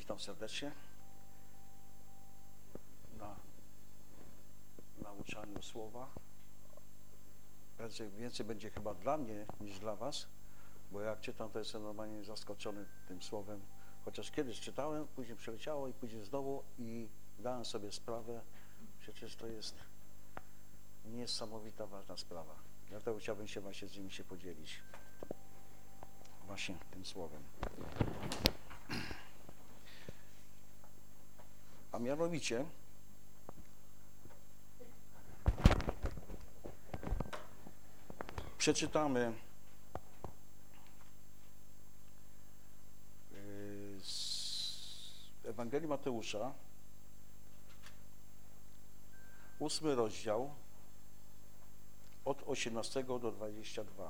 Witam serdecznie na nauczaniu słowa. Więcej będzie chyba dla mnie niż dla was, bo jak czytam, to jestem normalnie zaskoczony tym słowem. Chociaż kiedyś czytałem, później przeleciało i później znowu i dałem sobie sprawę, przecież to jest niesamowita, ważna sprawa. Dlatego chciałbym się właśnie z nimi się podzielić właśnie tym słowem. A mianowicie przeczytamy z Ewangelii Mateusza 8 rozdział od 18 do 22.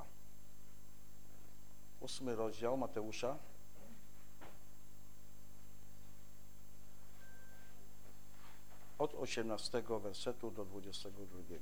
8 rozdział Mateusza, od 18 wersetu do 22.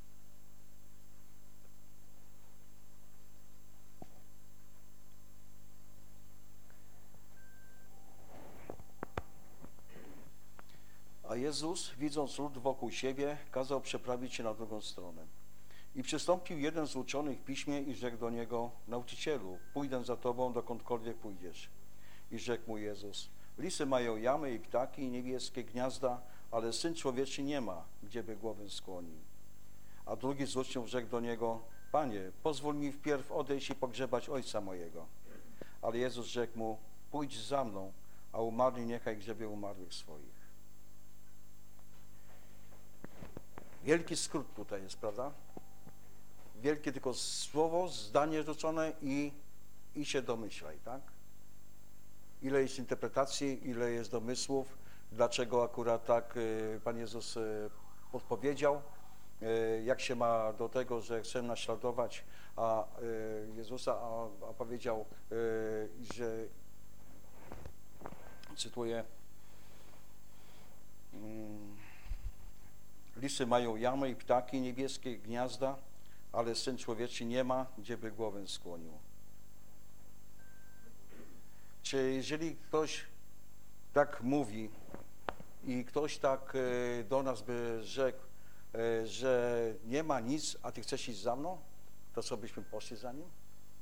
A Jezus, widząc lud wokół siebie, kazał przeprawić się na drugą stronę. I przystąpił jeden z uczonych w piśmie i rzekł do niego: Nauczycielu, pójdę za tobą, dokądkolwiek pójdziesz. I rzekł mu Jezus: Lisy mają jamy i ptaki i niebieskie gniazda, ale Syn Człowieczy nie ma, gdzieby głowę skłonił. A drugi z uczniów rzekł do niego: Panie, pozwól mi wpierw odejść i pogrzebać ojca mojego. Ale Jezus rzekł mu: Pójdź za mną, a umarli niechaj grzebie umarłych swoich. Wielki skrót tutaj jest, prawda? Wielkie tylko słowo, zdanie rzucone i się domyślaj, tak? Ile jest interpretacji, ile jest domysłów, dlaczego akurat tak Pan Jezus odpowiedział, jak się ma do tego, że chce naśladować Jezusa, a powiedział, że, cytuję, lisy mają jamy i ptaki, niebieskie gniazda, ale Syn Człowieczy nie ma, gdzieby głowę skłonił. Czy jeżeli ktoś tak mówi i ktoś tak do nas by rzekł, że nie ma nic, a ty chcesz iść za mną, to co, byśmy poszli za nim?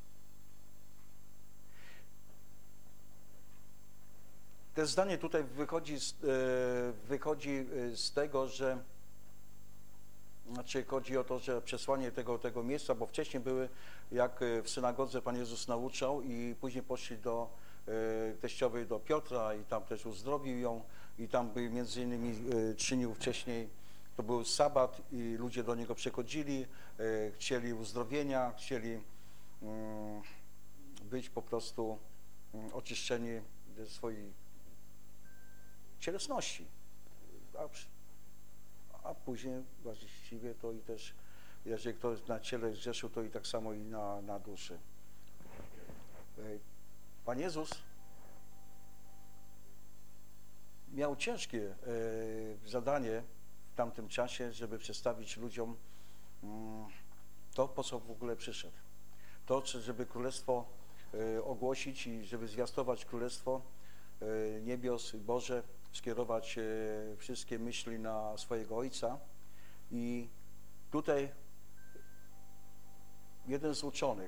To zdanie tutaj wychodzi z tego, że chodzi o to, że przesłanie tego miejsca, bo wcześniej były, jak w synagodze Pan Jezus nauczał i później poszli do teściowej, do Piotra i tam też uzdrowił ją i tam by między innymi czynił wcześniej, to był sabat i ludzie do niego przychodzili, chcieli uzdrowienia, chcieli być po prostu oczyszczeni ze swojej cielesności. A później właściwie to i też, jeżeli ktoś na ciele grzeszył, to i tak samo i na duszy. Pan Jezus miał ciężkie zadanie w tamtym czasie, żeby przedstawić ludziom to, po co w ogóle przyszedł. To, żeby Królestwo ogłosić i żeby zwiastować Królestwo niebios Boże, skierować wszystkie myśli na swojego Ojca. I tutaj jeden z uczonych,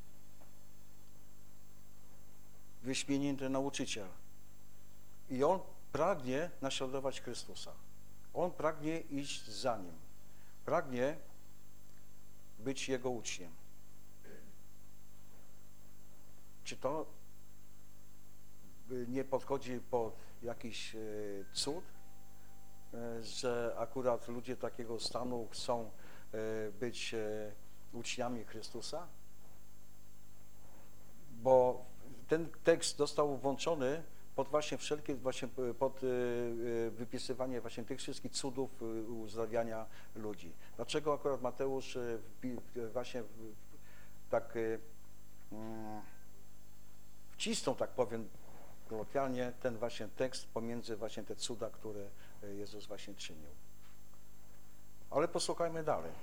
wyśmienity nauczyciel, i on pragnie naśladować Chrystusa. On pragnie iść za Nim. Pragnie być Jego uczniem. Czy to nie podchodzi pod jakiś cud, że akurat ludzie takiego stanu chcą być uczniami Chrystusa? Bo ten tekst został włączony pod właśnie wszelkie, pod wypisywanie właśnie tych wszystkich cudów uzdrawiania ludzi. Dlaczego akurat Mateusz właśnie tak wcisnął, tak powiem kolokwialnie, ten właśnie tekst pomiędzy właśnie te cuda, które Jezus właśnie czynił. Ale posłuchajmy dalej.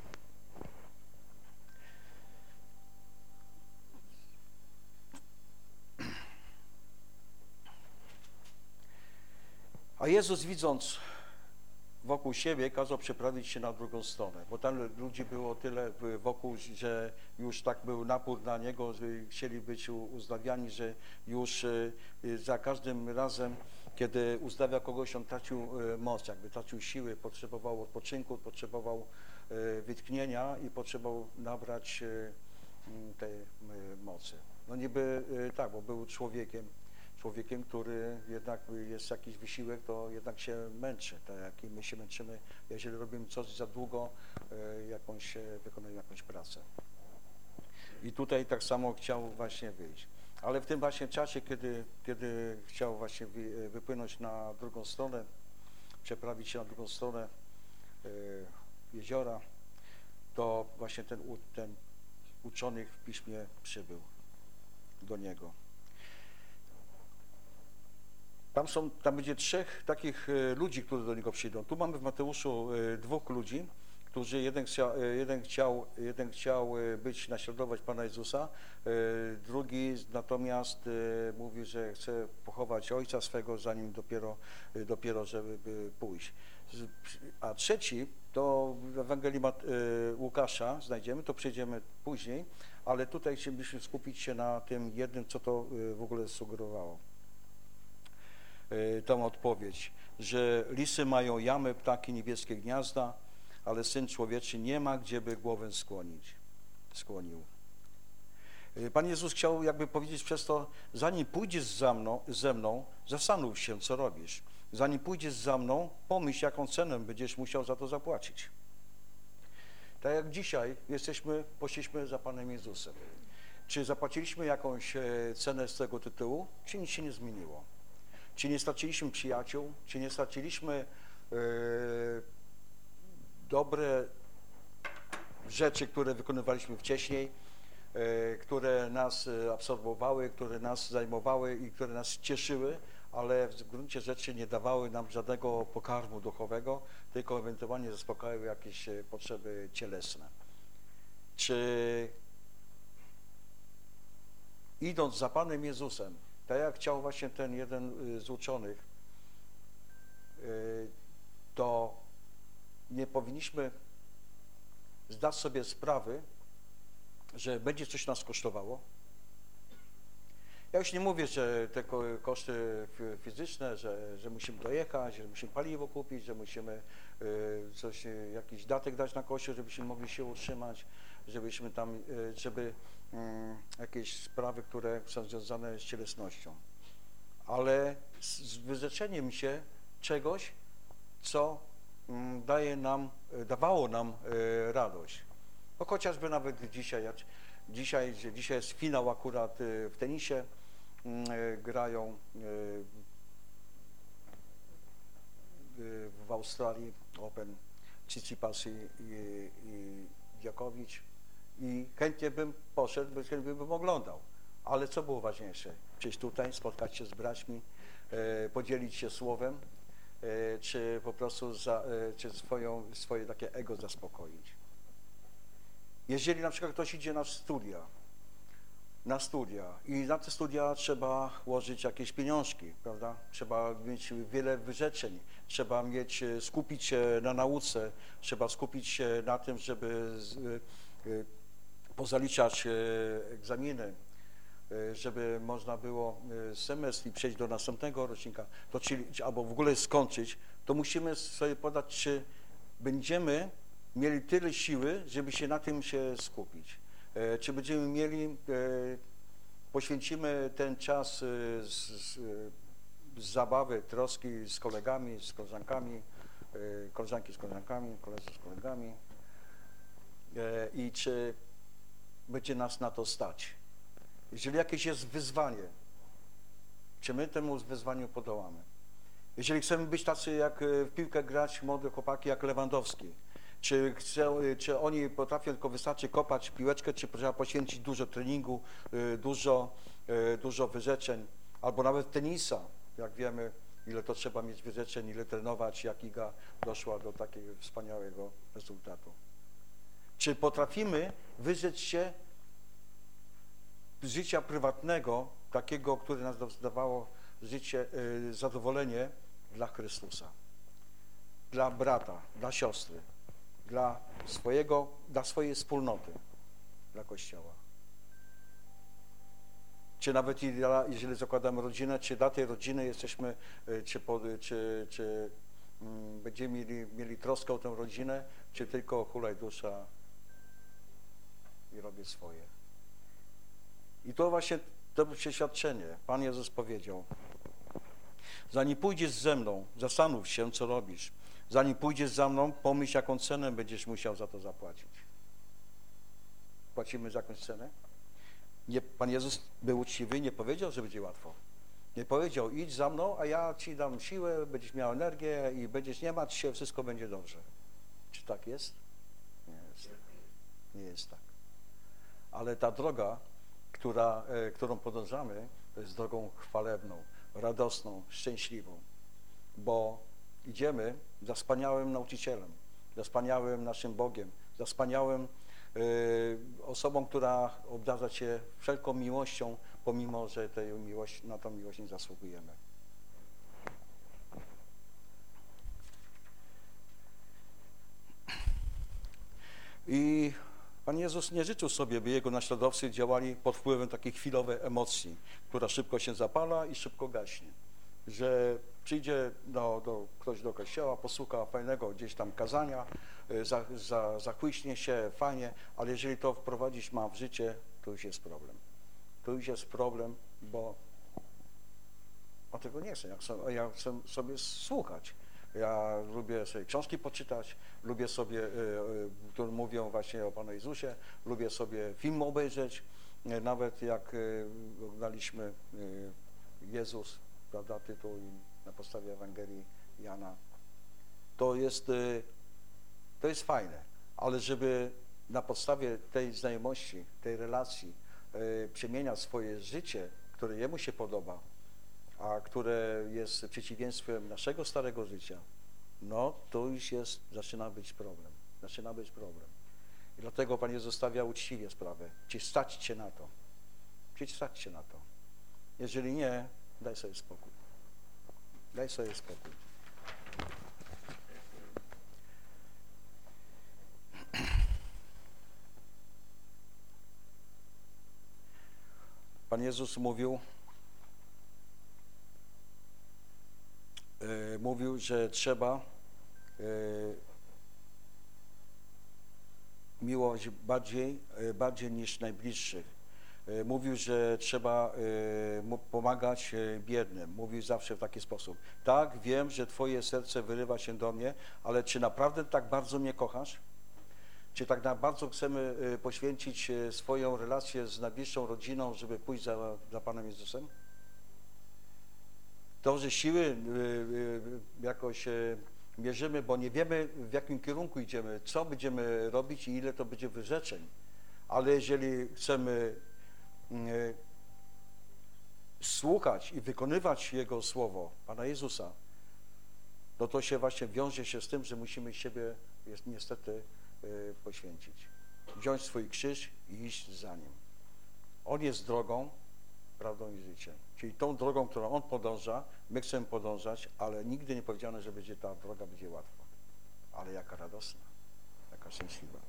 A Jezus, widząc wokół siebie, kazał przeprawić się na drugą stronę, bo tam ludzi było tyle wokół, że już tak był napór na Niego, że chcieli być uzdrawiani, że już za każdym razem, kiedy uzdrawia kogoś, on tracił moc, jakby tracił siły, potrzebował odpoczynku, potrzebował wytchnienia i potrzebował nabrać tej mocy. No niby tak, bo był człowiekiem, który jednak jest jakiś wysiłek, to jednak się męczy, tak jak i my się męczymy, jeżeli robimy coś za długo, wykonujemy jakąś pracę. I tutaj tak samo chciał właśnie wyjść. Ale w tym właśnie czasie, kiedy chciał właśnie wypłynąć na drugą stronę, przeprawić się na drugą stronę jeziora, to właśnie ten uczony w Piśmie przybył do niego. Tam będzie 3 takich ludzi, którzy do niego przyjdą. Tu mamy w Mateuszu 2 ludzi, którzy jeden chciał naśladować Pana Jezusa, drugi natomiast mówi, że chce pochować ojca swego, zanim dopiero żeby pójść. A trzeci, to w Ewangelii Łukasza znajdziemy, to przejdziemy później, ale tutaj chcielibyśmy skupić się na tym jednym, co to w ogóle sugerowało. Tą odpowiedź, że lisy mają jamy, ptaki niebieskie gniazda, ale Syn Człowieczy nie ma, gdzie by głowę skłonił. Pan Jezus chciał jakby powiedzieć przez to, zanim pójdziesz ze mną, zastanów się, co robisz. Zanim pójdziesz za mną, pomyśl, jaką cenę będziesz musiał za to zapłacić. Tak jak dzisiaj poszliśmy za Panem Jezusem. Czy zapłaciliśmy jakąś cenę z tego tytułu, czy nic się nie zmieniło? Czy nie straciliśmy przyjaciół, czy nie straciliśmy dobre rzeczy, które wykonywaliśmy wcześniej, które nas absorbowały, które nas zajmowały i które nas cieszyły, ale w gruncie rzeczy nie dawały nam żadnego pokarmu duchowego, tylko ewentualnie zaspokajały jakieś potrzeby cielesne. Czy idąc za Panem Jezusem, tak jak chciał właśnie ten jeden z uczonych, to nie powinniśmy zdać sobie sprawy, że będzie coś nas kosztowało. Ja już nie mówię, że te koszty fizyczne, że musimy dojechać, że musimy paliwo kupić, że musimy jakiś datek dać na kościół, żebyśmy mogli się utrzymać, żeby jakieś sprawy, które są związane z cielesnością. Ale z wyrzeczeniem się czegoś, co dawało nam radość. No chociażby nawet dzisiaj jest finał akurat w tenisie, grają w Australii Open Tsitsipas i Djokovic i chętnie bym poszedł, chętnie bym oglądał. Ale co było ważniejsze? Przyjść tutaj, spotkać się z braćmi, podzielić się słowem, czy po prostu swoje takie ego zaspokoić. Jeżeli na przykład ktoś idzie na studia i na te studia trzeba łożyć jakieś pieniążki, prawda? Trzeba mieć wiele wyrzeczeń, trzeba skupić się na nauce, trzeba skupić się na tym, żeby pozaliczać egzaminy, żeby można było semestr i przejść do następnego rocznika, albo w ogóle skończyć, to musimy sobie podać, czy będziemy mieli tyle siły, żeby się na tym się skupić. Czy będziemy mieli, poświęcimy ten czas z zabawy, troski z kolegami, z koleżankami, koleżanki z koleżankami, koledzy z kolegami i czy będzie nas na to stać. Jeżeli jakieś jest wyzwanie, czy my temu wyzwaniu podołamy? Jeżeli chcemy być tacy, jak w piłkę grać młode chłopaki jak Lewandowski, czy oni potrafią tylko wystarczy kopać piłeczkę, czy trzeba poświęcić dużo treningu, dużo wyrzeczeń, albo nawet tenisa, jak wiemy, ile to trzeba mieć wyrzeczeń, ile trenować, jak Iga doszła do takiego wspaniałego rezultatu. Czy potrafimy wyrzec się życia prywatnego, takiego, które nas dawało życie, zadowolenie dla Chrystusa, dla brata, dla siostry, dla swojej wspólnoty, dla Kościoła. Czy nawet jeżeli zakładamy rodzinę, czy dla tej rodziny jesteśmy, czy będziemy mieli troskę o tę rodzinę, czy tylko hulaj dusza i robię swoje. I to właśnie to przeświadczenie. Pan Jezus powiedział: zanim pójdziesz ze mną, zastanów się, co robisz. Zanim pójdziesz za mną, pomyśl, jaką cenę będziesz musiał za to zapłacić. Płacimy za jakąś cenę? Nie, Pan Jezus był uczciwy, nie powiedział, że będzie łatwo. Nie powiedział: idź za mną, a ja ci dam siłę, będziesz miał energię i będziesz, nie martw się, wszystko będzie dobrze. Czy tak jest? Nie jest. Nie jest tak. Ale ta droga, którą podążamy, to jest drogą chwalebną, radosną, szczęśliwą, bo idziemy za wspaniałym nauczycielem, za wspaniałym naszym Bogiem, za wspaniałym osobą, która obdarza Cię wszelką miłością, pomimo że na tą miłość nie zasługujemy. I Pan Jezus nie życzył sobie, by Jego naśladowcy działali pod wpływem takiej chwilowej emocji, która szybko się zapala i szybko gaśnie. Że przyjdzie ktoś do kościoła, posłucha fajnego gdzieś tam kazania, zachłyśnie się, fajnie, ale jeżeli to wprowadzić ma w życie, to już jest problem. To już jest problem, bo on tego nie chce. Ja chcę sobie słuchać. Ja lubię sobie książki poczytać, lubię sobie, które mówią właśnie o Panu Jezusie, lubię sobie film obejrzeć, nawet jak oglądaliśmy Jezus, prawda, tytuł na podstawie Ewangelii Jana. To jest fajne, ale żeby na podstawie tej znajomości, tej relacji przemieniać swoje życie, które Jemu się podoba, a które jest przeciwieństwem naszego starego życia, no to już zaczyna być problem. Zaczyna być problem. I dlatego Pan Jezus stawia uczciwie sprawę. Czy stać Cię na to? Czy stać Cię na to? Jeżeli nie, daj sobie spokój. Daj sobie spokój. Pan Jezus mówił, że trzeba miłość bardziej niż najbliższych. Mówił, że trzeba pomagać biednym. Mówił zawsze w taki sposób: tak, wiem, że Twoje serce wyrywa się do mnie, ale czy naprawdę tak bardzo mnie kochasz? Czy tak bardzo chcemy poświęcić swoją relację z najbliższą rodziną, żeby pójść za Panem Jezusem? To, że siły jakoś mierzymy, bo nie wiemy, w jakim kierunku idziemy, co będziemy robić i ile to będzie wyrzeczeń. Ale jeżeli chcemy słuchać i wykonywać Jego Słowo, Pana Jezusa, no to się właśnie wiąże się z tym, że musimy siebie niestety poświęcić. Wziąć swój krzyż i iść za Nim. On jest drogą, prawdą i życiem. Czyli tą drogą, którą On podąża, my chcemy podążać, ale nigdy nie powiedziano, że ta droga będzie łatwa. Ale jaka radosna, jaka szczęśliwa.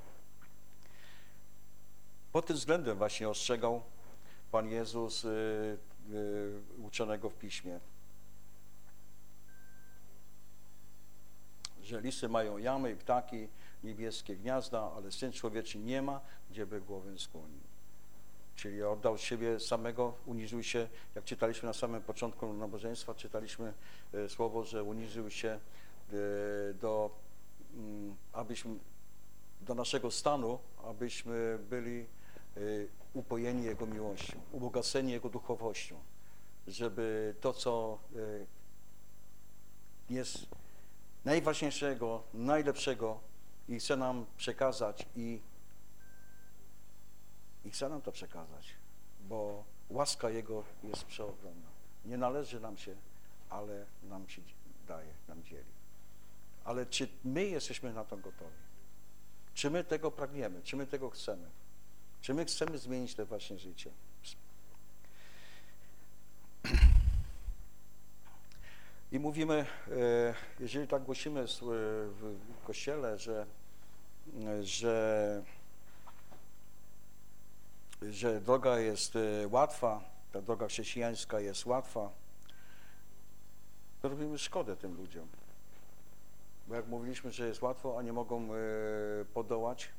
Pod tym względem właśnie ostrzegał Pan Jezus uczonego w Piśmie, że lisy mają jamy i ptaki, niebieskie gniazda, ale Syn Człowieczy nie ma, gdzie by głowę skłonił. Czyli oddał siebie samego, uniżył się, jak czytaliśmy na samym początku nabożeństwa, czytaliśmy słowo, że uniżył się do naszego stanu, abyśmy byli upojeni Jego miłością, ubogaceni Jego duchowością, żeby to, co jest najważniejszego, najlepszego i chce nam przekazać i chce nam to przekazać, bo łaska Jego jest przeogromna. Nie należy nam się, ale nam się daje, nam dzieli. Ale czy my jesteśmy na to gotowi? Czy my tego pragniemy? Czy my tego chcemy? Czy my chcemy zmienić to właśnie życie? I mówimy, jeżeli tak głosimy w Kościele, że droga jest łatwa, ta droga chrześcijańska jest łatwa, to robimy szkodę tym ludziom. Bo jak mówiliśmy, że jest łatwo, a nie mogą podołać.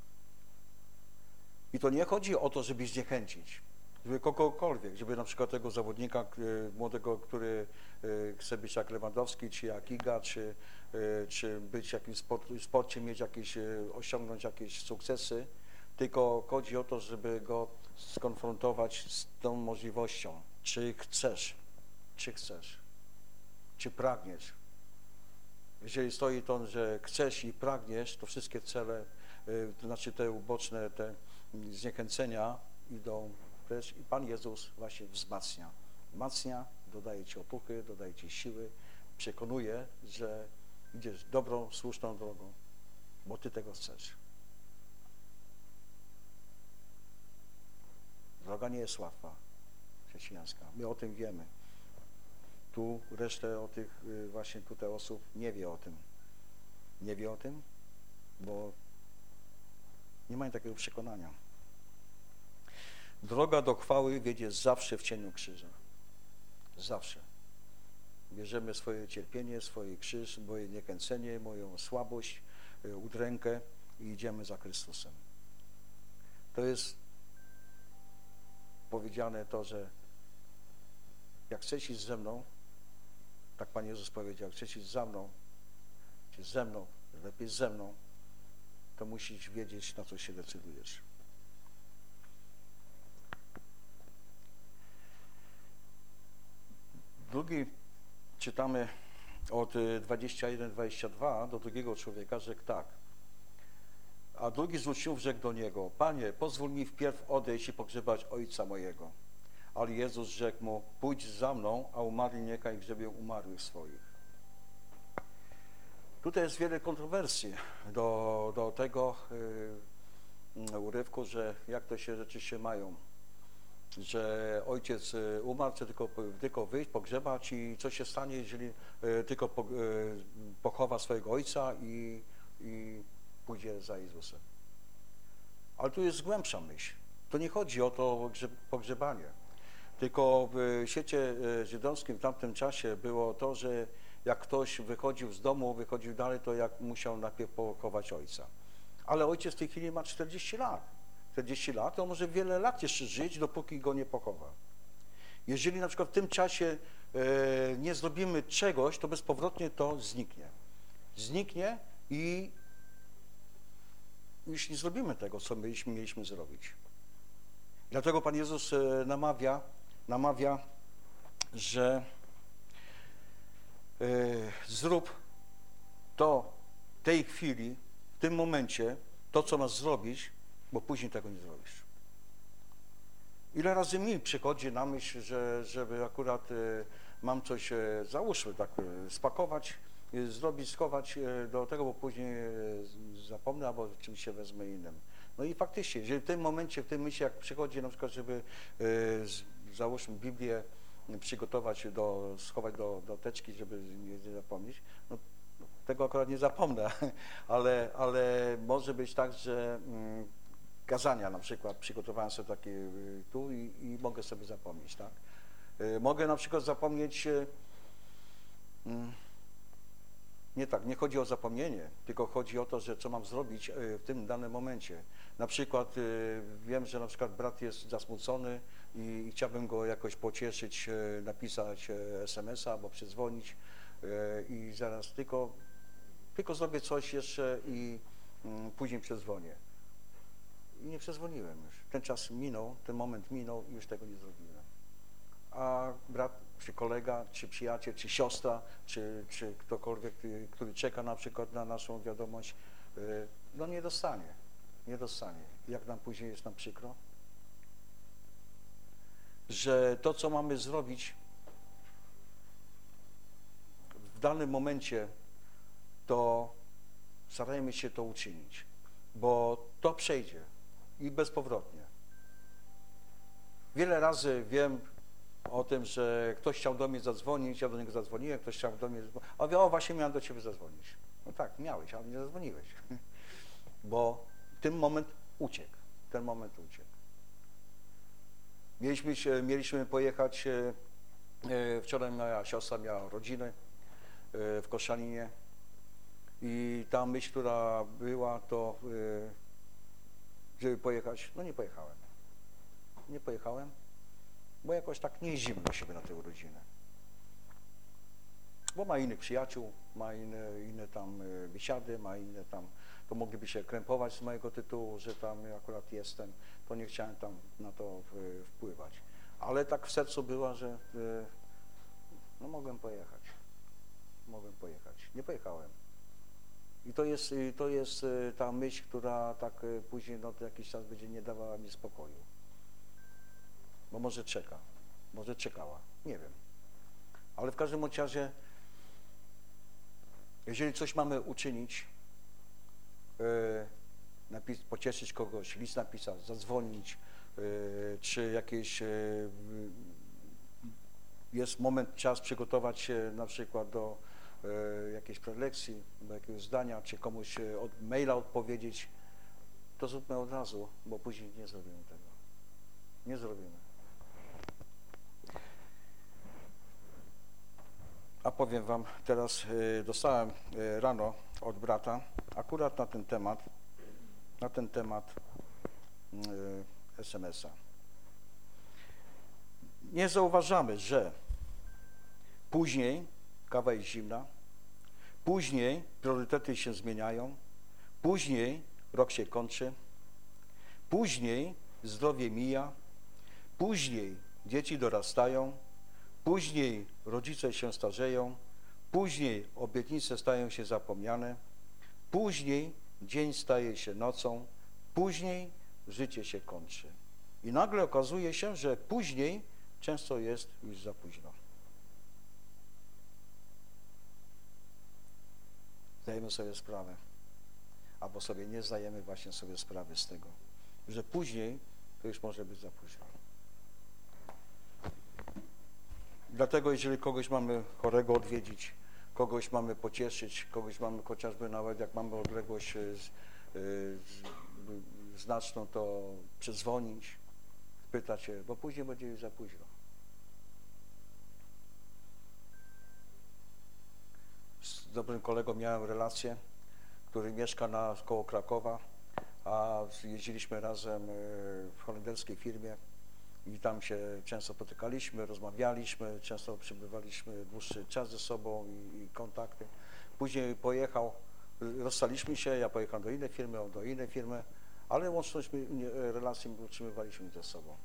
I to nie chodzi o to, żeby zniechęcić, żeby kogokolwiek, żeby na przykład tego zawodnika młodego, który chce być jak Lewandowski, czy jak Iga, czy być w jakimś sporcie, mieć jakieś, osiągnąć jakieś sukcesy, tylko chodzi o to, żeby go skonfrontować z tą możliwością, czy chcesz, czy pragniesz. Jeżeli stoi to, że chcesz i pragniesz, to wszystkie cele, to znaczy te uboczne, te zniechęcenia idą precz i Pan Jezus właśnie wzmacnia, dodaje Ci otuchy, dodaje Ci siły, przekonuje, że idziesz dobrą, słuszną drogą, bo Ty tego chcesz. Droga nie jest łatwa, chrześcijańska. My o tym wiemy. Tu resztę o tych właśnie tutaj osób nie wie o tym. Nie wie o tym, bo nie mają takiego przekonania. Droga do chwały wiedzie zawsze w cieniu krzyża. Zawsze. Bierzemy swoje cierpienie, swój krzyż, moje niechęcenie, moją słabość, udrękę i idziemy za Chrystusem. To jest powiedziane to, że jak chcesz iść ze mną, tak Pan Jezus powiedział, jak chcesz iść za mną, czy ze mną, lepiej ze mną, to musisz wiedzieć, na co się decydujesz. Drugi, czytamy od 21-22 do drugiego człowieka, rzekł tak. A drugi z uczniów rzekł do niego, Panie, pozwól mi wpierw odejść i pogrzebać ojca mojego. Ale Jezus rzekł mu, pójdź za mną, a umarli niechaj grzebią umarłych swoich. Tutaj jest wiele kontrowersji do tego urywku, że jak to się rzeczywiście mają. Że ojciec umarł, czy tylko wyjść, pogrzebać i co się stanie, jeżeli tylko pochowa swojego ojca i pójdzie za Jezusem. Ale tu jest głębsza myśl. To nie chodzi o to pogrzebanie. Tylko w świecie żydowskim w tamtym czasie było to, że jak ktoś wychodził z domu, wychodził dalej, to jak musiał najpierw pochować ojca. Ale ojciec w tej chwili ma 40 lat. 40 lat, to może wiele lat jeszcze żyć, dopóki go nie pochowa. Jeżeli na przykład w tym czasie nie zrobimy czegoś, to bezpowrotnie to zniknie. Zniknie i już nie zrobimy tego, co mieliśmy zrobić. Dlatego Pan Jezus namawia, że zrób to w tej chwili, w tym momencie, to, co masz zrobić, bo później tego nie zrobisz. Ile razy mi przychodzi na myśl, żeby akurat mam coś, załóżmy, tak spakować, zrobić, schować do tego, bo później zapomnę, albo oczywiście wezmę innym. No i faktycznie, jeżeli w tym momencie, w tym myśle, jak przychodzi na przykład, żeby załóżmy Biblię przygotować, schować do teczki, żeby nie zapomnieć, no tego akurat nie zapomnę, ale może być tak, że kazania na przykład przygotowałem sobie takie tu i mogę sobie zapomnieć, tak? Mogę na przykład zapomnieć, nie chodzi o zapomnienie, tylko chodzi o to, że co mam zrobić w tym danym momencie. Na przykład wiem, że na przykład brat jest zasmucony i chciałbym go jakoś pocieszyć, napisać SMS-a albo przedzwonić i zaraz tylko zrobię coś jeszcze i później przedzwonię. I nie przezwoniłem już. Ten czas minął, ten moment minął i już tego nie zrobiłem. A brat, czy kolega, czy przyjaciel, czy siostra, czy ktokolwiek, który czeka na przykład na naszą wiadomość, no nie dostanie. Jak nam później jest nam przykro, że to, co mamy zrobić w danym momencie, to starajmy się to uczynić, bo to przejdzie i bezpowrotnie. Wiele razy wiem, o tym, że ktoś chciał do mnie zadzwonić, ja do niego zadzwoniłem, ktoś chciał do mnie zadzwonić, a mówię, o właśnie miałem do ciebie zadzwonić. No tak, miałeś, ale nie zadzwoniłeś, bo ten moment uciekł, Mieliśmy pojechać, wczoraj moja siostra miała rodzinę w Koszalinie i ta myśl, która była, to żeby pojechać, no nie pojechałem, bo jakoś tak nie jeździmy do siebie na tę urodzinę. Bo ma innych przyjaciół, ma inne tam biesiady, ma inne tam, to mogliby się krępować z mojego tytułu, że tam akurat jestem, to nie chciałem tam na to wpływać. Ale tak w sercu była, że no mogłem pojechać. Nie pojechałem. I to jest ta myśl, która tak później no, to jakiś czas będzie nie dawała mi spokoju. Bo może czekała, nie wiem. Ale w każdym razie, jeżeli coś mamy uczynić, pocieszyć kogoś, list napisać, zadzwonić, czy jakieś jest moment, czas przygotować się na przykład do jakiejś prelekcji, do jakiegoś zdania, czy komuś od maila odpowiedzieć, to zróbmy od razu, bo później nie zrobimy tego. Nie zrobimy. A powiem wam, teraz dostałem rano od brata akurat na ten temat SMS-a. Nie zauważamy, że później kawa jest zimna, później priorytety się zmieniają, później rok się kończy, później zdrowie mija, później dzieci dorastają, później rodzice się starzeją, później obietnice stają się zapomniane, później dzień staje się nocą, później życie się kończy. I nagle okazuje się, że później często jest już za późno. Zdajemy sobie sprawę, albo sobie nie zdajemy właśnie sobie sprawy z tego, że później to już może być za późno. Dlatego jeżeli kogoś mamy chorego odwiedzić, kogoś mamy pocieszyć, kogoś mamy chociażby nawet jak mamy odległość znaczną, to przedzwonić, spytać się, bo później będzie już za późno. Z dobrym kolegą miałem relację, który mieszka koło Krakowa, a jeździliśmy razem w holenderskiej firmie i tam się często spotykaliśmy, rozmawialiśmy, często przebywaliśmy dłuższy czas ze sobą i kontakty. Później pojechał, rozstaliśmy się, ja pojechałem do innej firmy, on do innej firmy, ale łączność relacji utrzymywaliśmy ze sobą.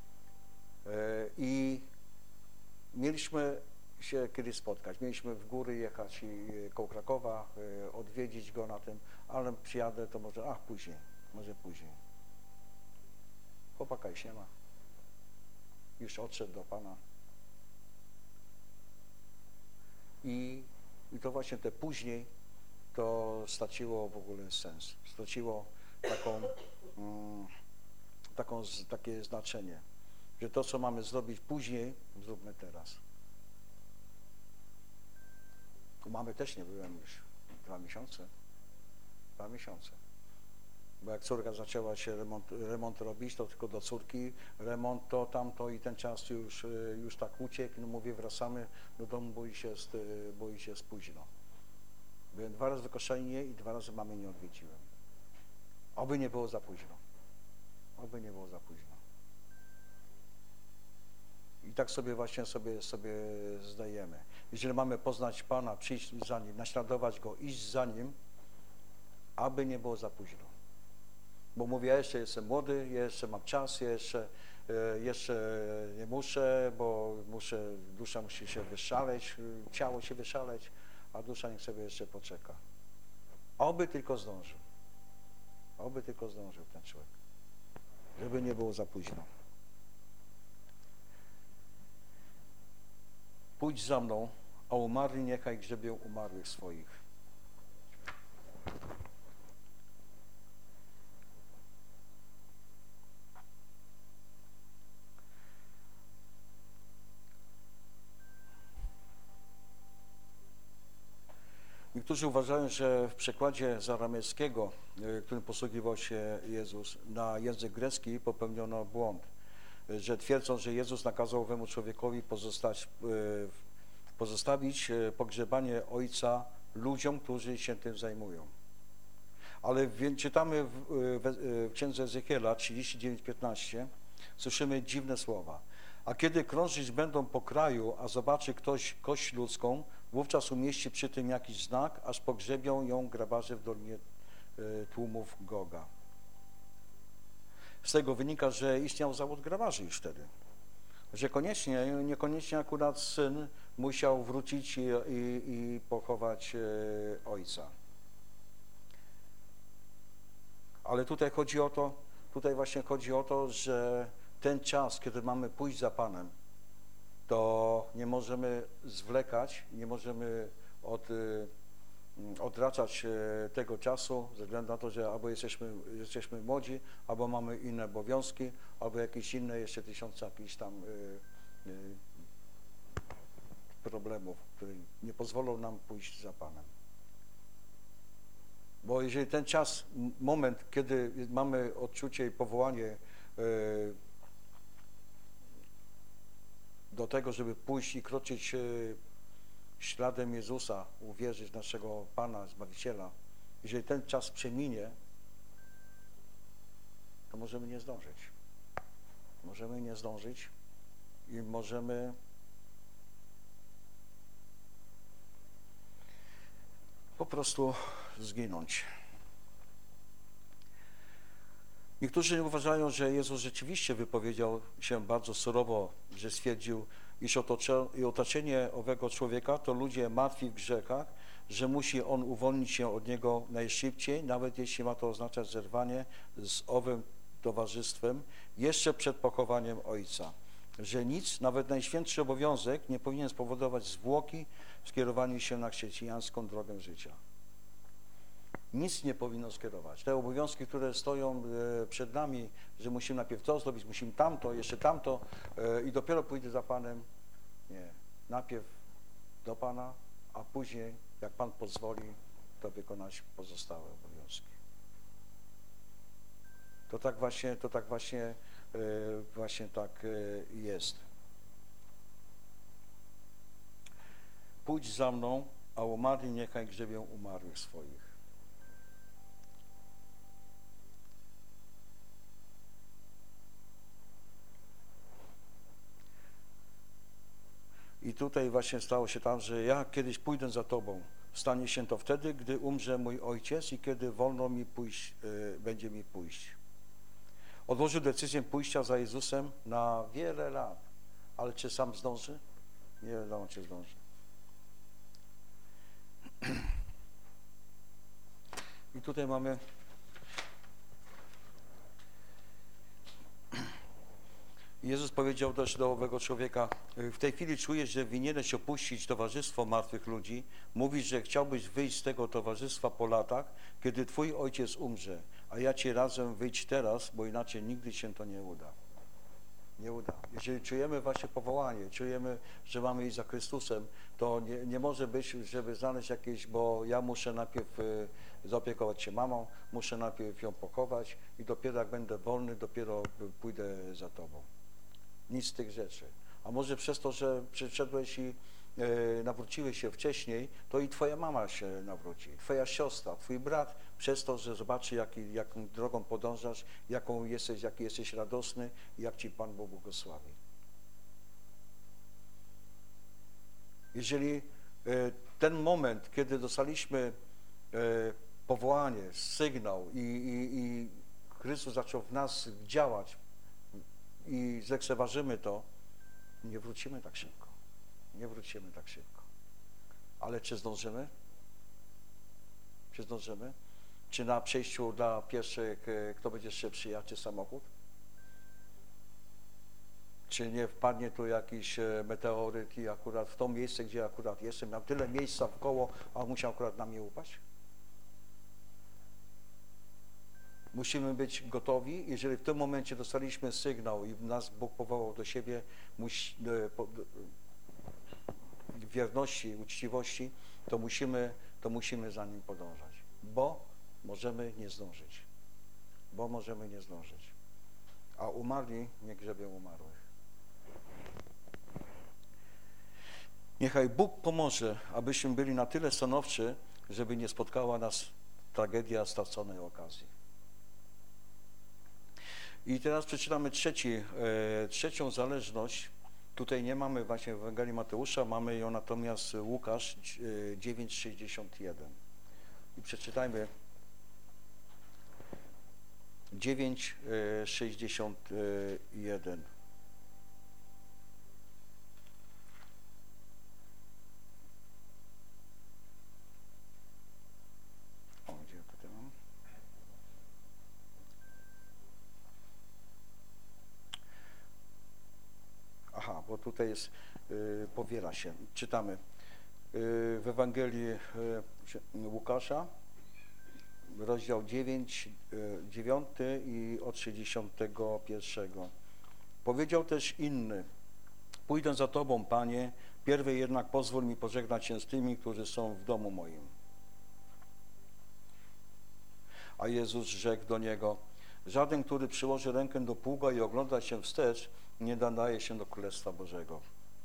I mieliśmy się kiedyś spotkać, mieliśmy w góry jechać i koło Krakowa, odwiedzić go na tym, ale przyjadę, to może później. Chłopaka już nie ma. Już odszedł do Pana. I to właśnie te później to straciło w ogóle sens. Straciło takie znaczenie, że to, co mamy zrobić później, zróbmy teraz. U mamy też nie byłem już 2 miesiące. Bo jak córka zaczęła się remont robić, to tylko do córki remont, to tamto i ten czas już tak uciekł. No mówię, wracamy do domu, bo jest późno. Byłem 2 razy w Koszalinie i 2 razy mamy nie odwiedziłem. Oby nie było za późno. I tak sobie właśnie sobie zdajemy. Jeżeli mamy poznać Pana, przyjść za Nim, naśladować Go, iść za Nim, aby nie było za późno. Bo mówię, ja jeszcze jestem młody, ja jeszcze mam czas, jeszcze nie muszę, bo dusza musi się wyszaleć, ciało się wyszaleć, a dusza niech sobie jeszcze poczeka. Oby tylko zdążył ten człowiek, żeby nie było za późno. Pójdź za mną, a umarli niechaj grzebią umarłych swoich. Niektórzy uważają, że w przekładzie z aramejskiego, którym posługiwał się Jezus, na język grecki popełniono błąd, że twierdzą, że Jezus nakazał owemu człowiekowi pozostawić pogrzebanie Ojca ludziom, którzy się tym zajmują. Ale czytamy w księdze Ezechiela 39:15, słyszymy dziwne słowa. A kiedy krążyć będą po kraju, a zobaczy ktoś kość ludzką, wówczas umieści przy tym jakiś znak, aż pogrzebią ją grabarze w dolinie tłumów Goga. Z tego wynika, że istniał zawód grabarzy już wtedy. Że niekoniecznie akurat syn musiał wrócić i pochować ojca. Ale tutaj właśnie chodzi o to, że ten czas, kiedy mamy pójść za Panem, to nie możemy zwlekać, nie możemy odraczać tego czasu ze względu na to, że albo jesteśmy młodzi, albo mamy inne obowiązki, albo jakieś inne jeszcze tysiące jakichś tam problemów, które nie pozwolą nam pójść za Panem. Bo jeżeli ten czas, moment, kiedy mamy odczucie i powołanie do tego, żeby pójść i kroczyć śladem Jezusa, uwierzyć w naszego Pana, Zbawiciela, jeżeli ten czas przeminie, to możemy nie zdążyć. Możemy nie zdążyć i możemy po prostu zginąć. Niektórzy uważają, że Jezus rzeczywiście wypowiedział się bardzo surowo, że stwierdził, iż otoczenie owego człowieka to ludzie martwi w grzechach, że musi on uwolnić się od niego najszybciej, nawet jeśli ma to oznaczać zerwanie z owym towarzystwem, jeszcze przed pochowaniem Ojca. Że nic, nawet najświętszy obowiązek nie powinien spowodować zwłoki w skierowaniu się na chrześcijańską drogę życia. Nic nie powinno skierować. Te obowiązki, które stoją przed nami, że musimy najpierw to zrobić, musimy tamto, jeszcze tamto i dopiero pójdę za Panem. Nie. Najpierw do Pana, a później, jak Pan pozwoli, to wykonać pozostałe obowiązki. To tak właśnie jest. Pójdź za mną, a umarli niechaj grzebią umarłych swoich. I tutaj właśnie stało się tam, że ja kiedyś pójdę za Tobą. Stanie się to wtedy, gdy umrze mój ojciec i kiedy wolno mi pójść, będzie mi pójść. Odłożył decyzję pójścia za Jezusem na wiele lat. Ale czy sam zdąży? Nie wiadomo, czy zdąży. I tutaj mamy Jezus powiedział też do owego człowieka, w tej chwili czujesz, że powinieneś opuścić towarzystwo martwych ludzi. Mówisz, że chciałbyś wyjść z tego towarzystwa po latach, kiedy twój ojciec umrze, a ja ci razem wyjdź teraz, bo inaczej nigdy się to nie uda. Nie uda. Jeżeli czujemy właśnie powołanie, czujemy, że mamy iść za Chrystusem, to nie może być, żeby znaleźć jakieś, bo ja muszę najpierw zaopiekować się mamą, muszę najpierw ją pochować i dopiero jak będę wolny, dopiero pójdę za Tobą. Nic z tych rzeczy. A może przez to, że przyszedłeś i nawróciłeś się wcześniej, to i Twoja mama się nawróci, Twoja siostra, Twój brat, przez to, że zobaczy, jaką drogą podążasz, jaki jesteś radosny i jak Ci Pan Bóg błogosławi. Jeżeli ten moment, kiedy dostaliśmy powołanie, sygnał i Chrystus zaczął w nas działać i zlekceważymy to, nie wrócimy tak szybko. Nie wrócimy tak szybko. Ale czy zdążymy? Czy zdążymy? Czy na przejściu dla pieszych, kto będzie szybszy, ja czy samochód? Czy nie wpadnie tu jakiś meteoryt i akurat w to miejsce, gdzie akurat jestem, mam tyle miejsca wkoło, a musiał akurat na mnie upaść? Musimy być gotowi. Jeżeli w tym momencie dostaliśmy sygnał i nas Bóg powołał do siebie wierności, uczciwości, to musimy to musimy za nim podążać, bo możemy nie zdążyć. Bo możemy nie zdążyć. A umarli nie grzebią umarłych. Niechaj Bóg pomoże, abyśmy byli na tyle stanowczy, żeby nie spotkała nas tragedia straconej okazji. I teraz przeczytamy trzecią zależność. Tutaj nie mamy właśnie w Ewangelii Mateusza, mamy ją natomiast Łukasz 9:61. I przeczytajmy 9:61. O, gdzie ja tutaj mam? Aha, bo tutaj jest, powiela się. Czytamy w Ewangelii Łukasza, rozdział 9 i od 61. Powiedział też inny: pójdę za Tobą, Panie, pierwej jednak pozwól mi pożegnać się z tymi, którzy są w domu moim. A Jezus rzekł do niego: żaden, który przyłoży rękę do pługa i ogląda się wstecz, nie nadaje się do Królestwa Bożego.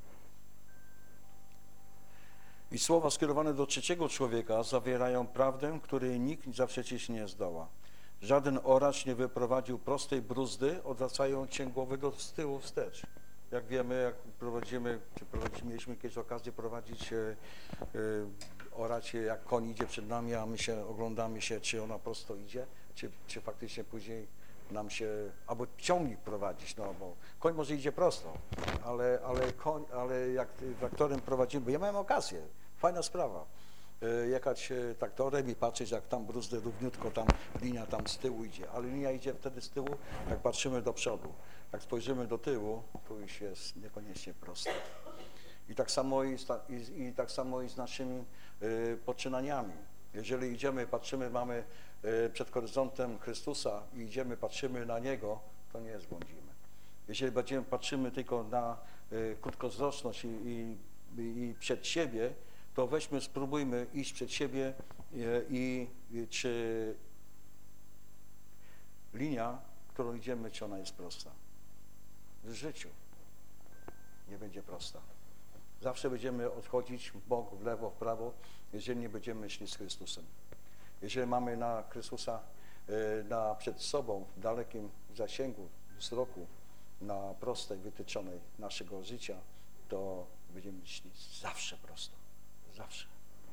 I słowa skierowane do trzeciego człowieka zawierają prawdę, której nikt zaprzeczyć nie zdoła. Żaden oracz nie wyprowadził prostej bruzdy, odwracając się głowy do tyłu wstecz. Jak wiemy, jak mieliśmy kiedyś okazję prowadzić orać, jak koń idzie przed nami, a my się oglądamy się, czy ona prosto idzie, czy faktycznie później nam się, albo ciągnik prowadzić, no bo koń może idzie prosto, ale jak traktorem prowadzimy, bo ja miałem okazję, fajna sprawa, jechać traktorem i patrzeć, jak tam bruzdę równiutko, tam linia tam z tyłu idzie, ale linia idzie wtedy z tyłu, jak patrzymy do przodu. Jak spojrzymy do tyłu, to już jest niekoniecznie proste. I tak samo i z naszymi poczynaniami. Jeżeli idziemy, patrzymy, mamy przed horyzontem Chrystusa i idziemy, patrzymy na Niego, to nie zbłądzimy. Jeżeli patrzymy tylko na krótkowzroczność i przed siebie, to spróbujmy iść przed siebie i czy linia, którą idziemy, czy ona jest prosta. W życiu nie będzie prosta. Zawsze będziemy odchodzić w bok, w lewo, w prawo, jeżeli nie będziemy szli z Chrystusem. Jeżeli mamy na Chrystusa przed sobą, w dalekim zasięgu wzroku, na prostej, wytyczonej naszego życia, to będziemy szli zawsze prosto. Zawsze.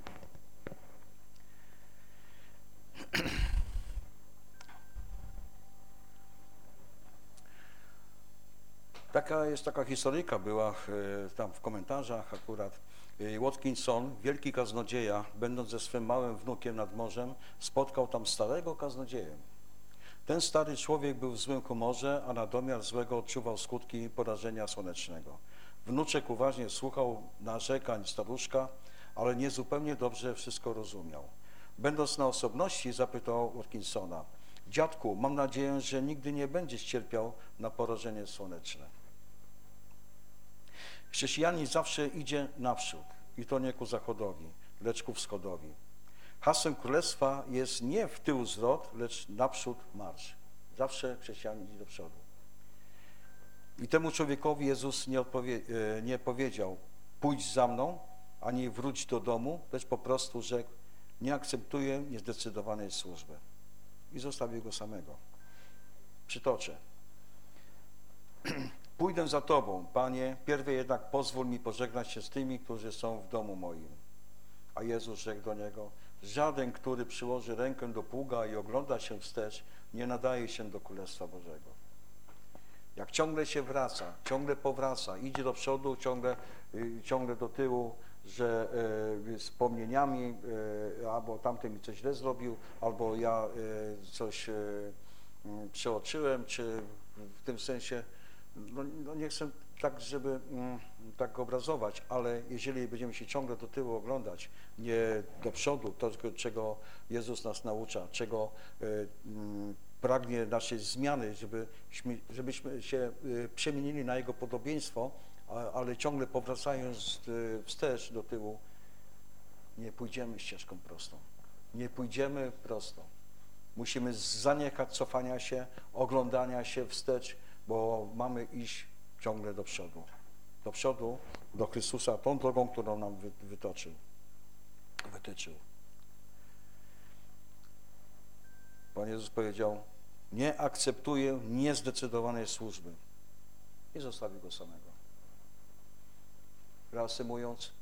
Taka historyjka była tam w komentarzach akurat. Watkinson, wielki kaznodzieja, będąc ze swym małym wnukiem nad morzem, spotkał tam starego kaznodzieję. Ten stary człowiek był w złym humorze, a na domiar złego odczuwał skutki porażenia słonecznego. Wnuczek uważnie słuchał narzekań staruszka, ale nie zupełnie dobrze wszystko rozumiał. Będąc na osobności, zapytał Watkinsona: dziadku, mam nadzieję, że nigdy nie będziesz cierpiał na porażenie słoneczne. Chrześcijanin zawsze idzie naprzód i to nie ku zachodowi, lecz ku wschodowi. Hasłem Królestwa jest nie w tył zwrot, lecz naprzód marsz. Zawsze chrześcijanin idzie do przodu. I temu człowiekowi Jezus nie powiedział: pójdź za mną, ani wróć do domu, lecz po prostu rzekł: nie akceptuję niezdecydowanej służby. I zostawił go samego. Przytoczę. Pójdę za Tobą, Panie, pierwej jednak pozwól mi pożegnać się z tymi, którzy są w domu moim. A Jezus rzekł do niego: żaden, który przyłoży rękę do pługa i ogląda się wstecz, nie nadaje się do Królestwa Bożego. Jak ciągle się wraca, ciągle powraca, idzie do przodu, ciągle do tyłu, że wspomnieniami albo tamten mi coś źle zrobił, albo ja coś przeoczyłem, czy w tym sensie, no nie chcę tak, żeby tak obrazować, ale jeżeli będziemy się ciągle do tyłu oglądać, nie do przodu, to Jezus nas naucza, czego pragnie naszej zmiany, żebyśmy się przemienili na Jego podobieństwo, ale ciągle powracając wstecz do tyłu, nie pójdziemy ścieżką prostą. Nie pójdziemy prosto. Musimy zaniechać cofania się, oglądania się wstecz, bo mamy iść ciągle do przodu. Do przodu, do Chrystusa, tą drogą, którą nam wytyczył. Pan Jezus powiedział, nie akceptuję niezdecydowanej służby. I zostawił go samego. Reasumując,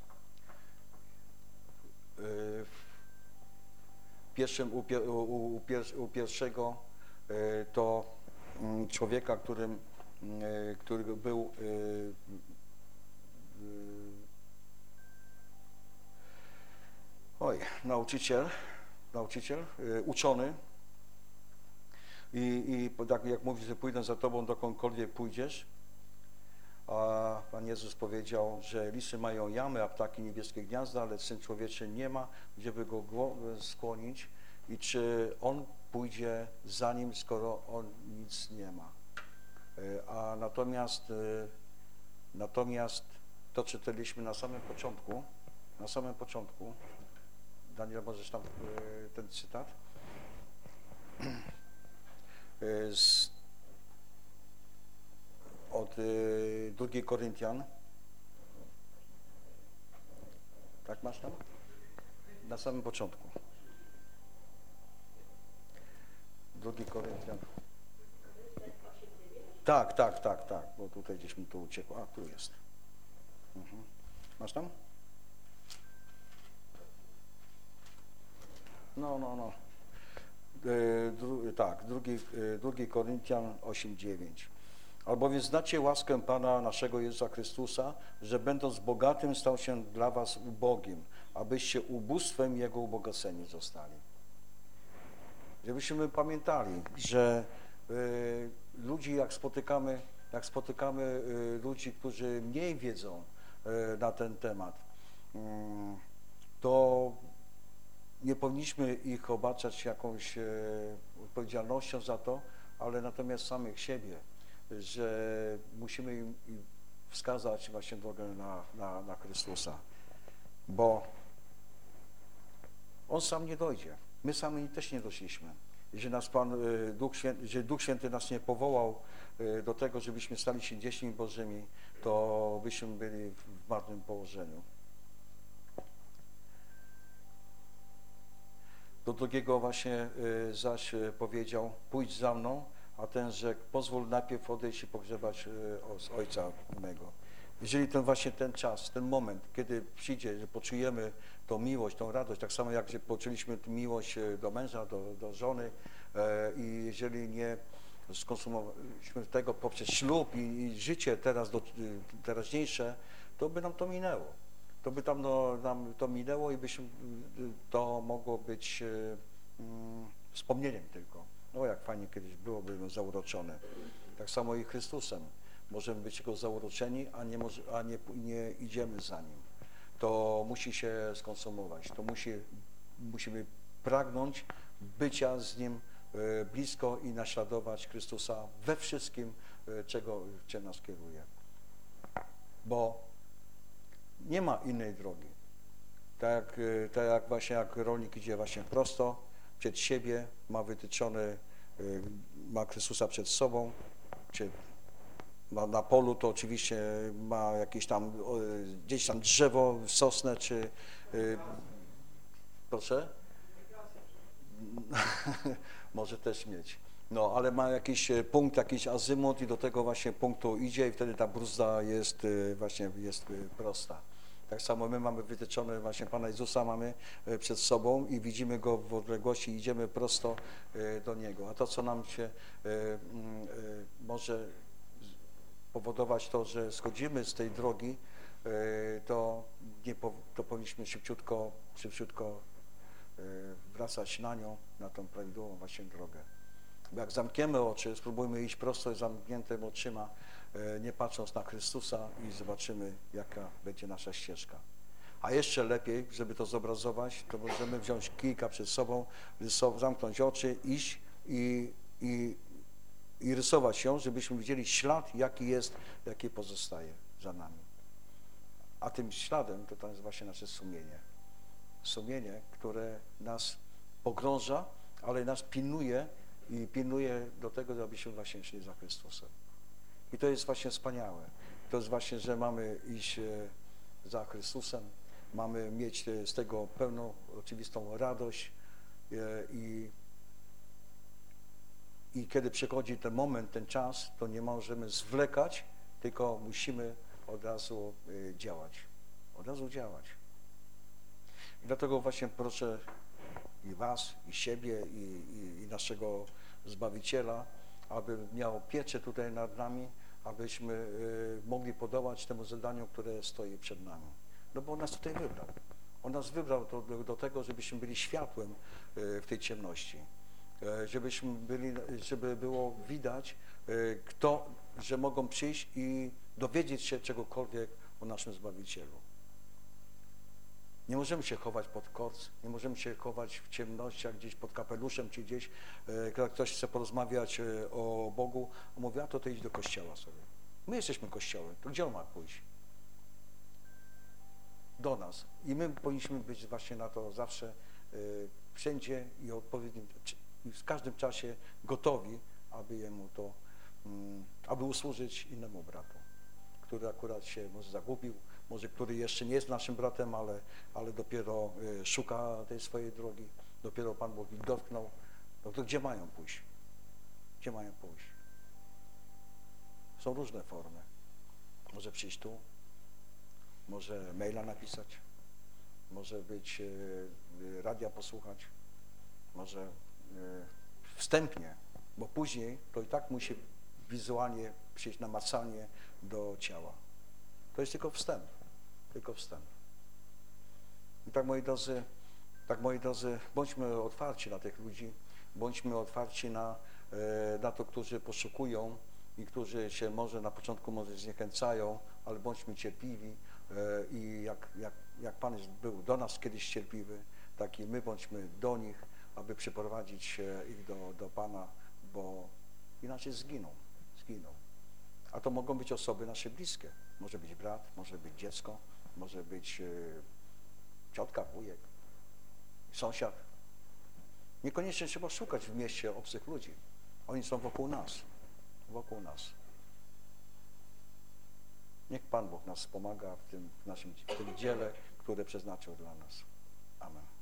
u pierwszego to człowieka, który był nauczyciel, uczony i tak jak mówi, że pójdę za Tobą, dokądkolwiek pójdziesz, a Pan Jezus powiedział, że lisy mają jamy, a ptaki niebieskie gniazda, ale Syn Człowieczy nie ma, gdzie by go skłonić i czy On pójdzie za Nim, skoro On nic nie ma. A natomiast to czytaliśmy na samym początku, Daniel, możesz tam ten cytat? Od 2 Koryntian. Tak masz tam? Na samym początku. 2 Koryntian. Tak, bo tutaj gdzieś mi to uciekło. A, tu jest. Masz tam? No. Tak, 2 Koryntian 8:9. Albowiem znacie łaskę Pana naszego Jezusa Chrystusa, że będąc bogatym stał się dla was ubogim, abyście ubóstwem Jego ubogaceni zostali. Żebyśmy pamiętali, że ludzi jak spotykamy ludzi, którzy mniej wiedzą na ten temat, to nie powinniśmy ich obarczać jakąś odpowiedzialnością za to, ale natomiast samych siebie, że musimy im wskazać właśnie drogę na Chrystusa, bo On sam nie dojdzie. My sami też nie doszliśmy. Jeżeli nas Duch Święty nas nie powołał do tego, żebyśmy stali się dziećmi Bożymi, to byśmy byli w marnym położeniu. Do drugiego właśnie zaś powiedział, pójdź za mną, a ten rzekł, pozwól najpierw odejść i pogrzebać Ojca mego. Jeżeli ten czas, ten moment, kiedy przyjdzie, że poczujemy tą miłość, tą radość, tak samo jak że poczuliśmy tę miłość do męża, do żony i jeżeli nie skonsumowaliśmy tego poprzez ślub i życie teraźniejsze, to by nam to minęło. To by nam to minęło i to mogło być wspomnieniem tylko. No jak fajnie kiedyś byłoby zauroczone. Tak samo i Chrystusem. Możemy być Jego zauroczeni, a nie idziemy za Nim. To musi się skonsumować. To musimy pragnąć bycia z Nim blisko i naśladować Chrystusa we wszystkim, gdzie nas kieruje. Bo nie ma innej drogi. Tak jak właśnie jak rolnik idzie właśnie prosto przed siebie, ma Chrystusa przed sobą, czy na polu to oczywiście ma jakieś tam, gdzieś tam drzewo, sosnę, czy proszę? Może też mieć. No, ale ma jakiś punkt, jakiś azymut i do tego właśnie punktu idzie i wtedy ta bruzda jest prosta. Tak samo my mamy wytyczone właśnie Pana Jezusa mamy przed sobą i widzimy Go w odległości i idziemy prosto do Niego. A to, co nam się może powodować to, że schodzimy z tej drogi, to powinniśmy szybciutko wracać na nią, na tą prawidłową właśnie drogę. Bo jak zamkniemy oczy, spróbujmy iść prosto z zamkniętymi oczyma, nie patrząc na Chrystusa i zobaczymy, jaka będzie nasza ścieżka. A jeszcze lepiej, żeby to zobrazować, to możemy wziąć kilka przed sobą, zamknąć oczy, iść i rysować ją, żebyśmy widzieli ślad, jaki pozostaje za nami. A tym śladem to jest właśnie nasze sumienie. sumienie, które nas pogrąża, ale nas pilnuje i pilnuje do tego, abyśmy właśnie szli za Chrystusem. I to jest właśnie wspaniałe. To jest właśnie, że mamy iść za Chrystusem, mamy mieć z tego pełną, oczywistą radość i kiedy przychodzi ten moment, ten czas, to nie możemy zwlekać, tylko musimy od razu działać. Od razu działać. I dlatego właśnie proszę i was, i siebie, i naszego Zbawiciela, aby miał pieczę tutaj nad nami, abyśmy mogli podołać temu zadaniu, które stoi przed nami. No bo On nas tutaj wybrał. On nas wybrał do tego, żebyśmy byli światłem w tej ciemności. Żebyśmy byli, żeby było widać, że mogą przyjść i dowiedzieć się czegokolwiek o naszym Zbawicielu. Nie możemy się chować pod koc, nie możemy się chować w ciemnościach, gdzieś pod kapeluszem, czy gdzieś, jak ktoś chce porozmawiać o Bogu, on mówi, a to idź do kościoła sobie. My jesteśmy kościołem, to gdzie on ma pójść? Do nas. I my powinniśmy być właśnie na to zawsze wszędzie i odpowiednim, w każdym czasie gotowi, aby jemu to, aby usłużyć innemu bratu, który akurat się może zagubił, może który jeszcze nie jest naszym bratem, ale dopiero szuka tej swojej drogi, dopiero Pan Bóg ich dotknął. No to gdzie mają pójść? Gdzie mają pójść? Są różne formy. Może przyjść tu, może maila napisać, może być radia posłuchać, może wstępnie, bo później to i tak musi wizualnie przyjść namacalnie do ciała. To jest tylko wstęp, tylko wstęp. I tak, moi drodzy, bądźmy otwarci na tych ludzi, bądźmy otwarci na to, którzy poszukują i którzy się może na początku może zniechęcają, ale bądźmy cierpliwi i jak Pan był do nas kiedyś cierpliwy, tak i my bądźmy do nich, aby przyprowadzić ich do Pana, bo inaczej zginą. A to mogą być osoby nasze bliskie. Może być brat, może być dziecko, może być ciotka, wujek, sąsiad. Niekoniecznie trzeba szukać w mieście obcych ludzi. Oni są wokół nas. Wokół nas. Niech Pan Bóg nas pomaga w tym dziele, które przeznaczył dla nas. Amen.